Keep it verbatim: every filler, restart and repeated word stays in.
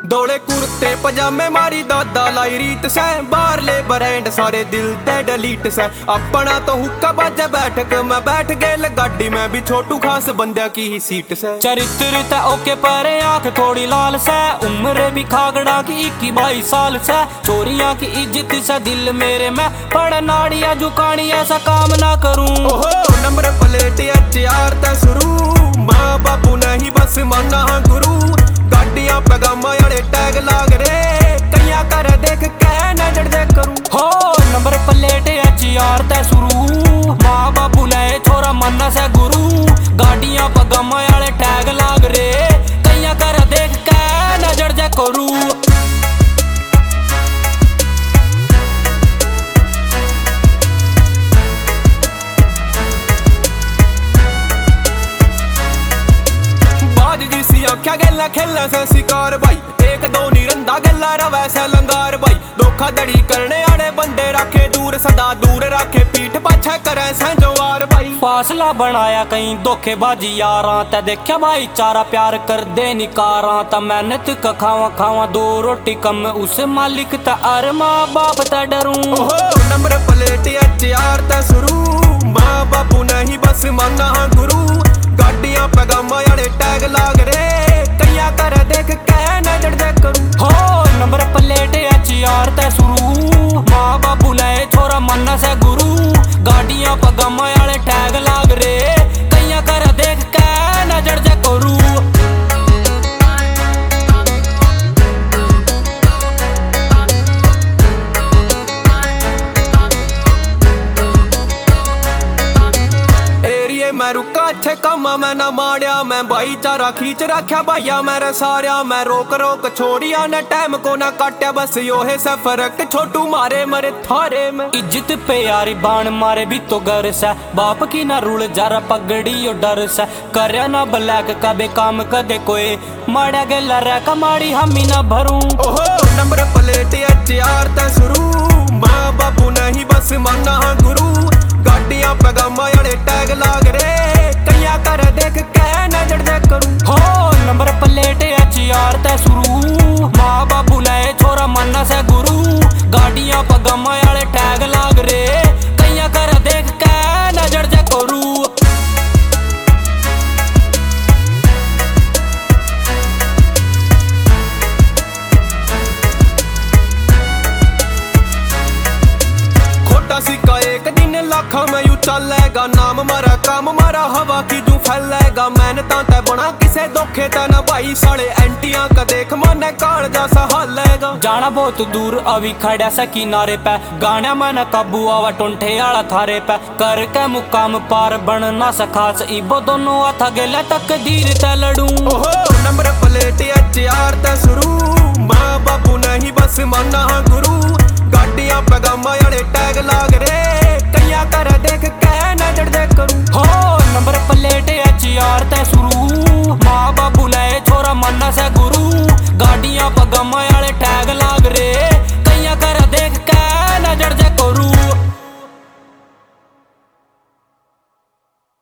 दौड़े कुर्ते पजामे मारी दादा लाई रीत से बाहरले ब्रांड सारे दिल ते डिलीट से अपना तो हुक्का बाजे बैठक मैं बैठ गए गाड़ी में भी छोटू खास बंदे की ही सीट से चरित्र ते ओके पर आंख थोड़ी लाल से उम्र भी खागड़ा की इक्की बाईस साल से चोरियां की इज्जत से दिल मेरे में पड़ नाड़िया झुकानी ऐसा काम ना करूं। ओहो नंबर प्लेट एच आर ते शुरू माँ बापू नहीं बस माना हाँ गुरु गाड़ियां पैगामा यारे टैग लाग रे कहिया कर देख के नजर दे करूं। हो नंबर प्लेट एच आर ते शुरू माँ बापू ने छोरा मन्ना से गुरु गाड़ियां पैगामा यारे टैग लाग रे कहिया कर देख के नजर दे करूं। क्या गल्ला खेलना से शिकार भाई एक दो निरंदा गल्ला रवै से लंगार भाई धोखाधड़ी करने आने बंदे रखे दूर सदा दूर रखे पीठ पाछे करे से जवार भाई फासला बनाया कहीं धोखेबाजी यारा ते देखा भाई चारा प्यार कर दे निकारा ता मेहनत का खावा खावा दो रोटी कम उस मालिक ता अर माँ बाप ता डरूं। ओहो नंबर प्लेट एच आर ता शुरू माँ बापू नहीं बस माना हाँ गुरु गाड़ियां पैगामा यारे टैग लाग रे कहिया कर देख के नजर दे करूं। हो नंबर प्लेट एच आर ते शुरू माँ बापू ने छोरा मन्ना से गुरु गाड़ियां पैगामा यारे टैग लाग रे कहिया कर देख के नजर दे करूं। मैं रुका अच्छे कामा मैं ना माड़िया मैं भाईचारा खींच रखा भाइया मेरे सारिया मैं रोक रोक छोड़िया ने टाइम को ना काट्या बस यो है से फर्क छोटू मारे मरे थारे में इज्जत पे यारी बाण मारे भी तो घर से बाप की ना रूल जरा पगड़ी यो डर से करया ना ब्लैक कबे काम कदे कोई माड़ा गेला रे कमाड़ी हमी ना भरूं। ओहो नंबर प्लेट एच आर ते शुरू माँ बापू नहीं बस माना हाँ गुरु गाड़ियां पैगामा यारे टैग लाग रे कहिया कर देख के नजर दे करूं। हो नंबर प्लेट एच आर ते शुरू माँ बापू ने छोरा मन्ना से गुरु गाड़ियां पैगामा यारे टैग लाग रे कहिया कर देख के नजर दे करूं। सिक्का एक दिन लाखा में यू चलेगा नाम मारा काम मारा हवा की जू फैलेगा मैंने तांते बना किसे धोखे ता ना भाई साले एंटियां का देख माने काल जैसा हालेगा जाना बहुत दूर अभी खड़ा सा किनारे पे गाना मन काबू आवा टुंठे आला थारे पे कर के मुकाम पार बनना सखास इबो दोनों हाथ गेले तकदीर ते लड़ूं। ओहो नंबर प्लेट एच आर ते शुरू माँ बापू नहीं बस माना हाँ गुरु गाड़ियां पैगामा यारे टैग लाग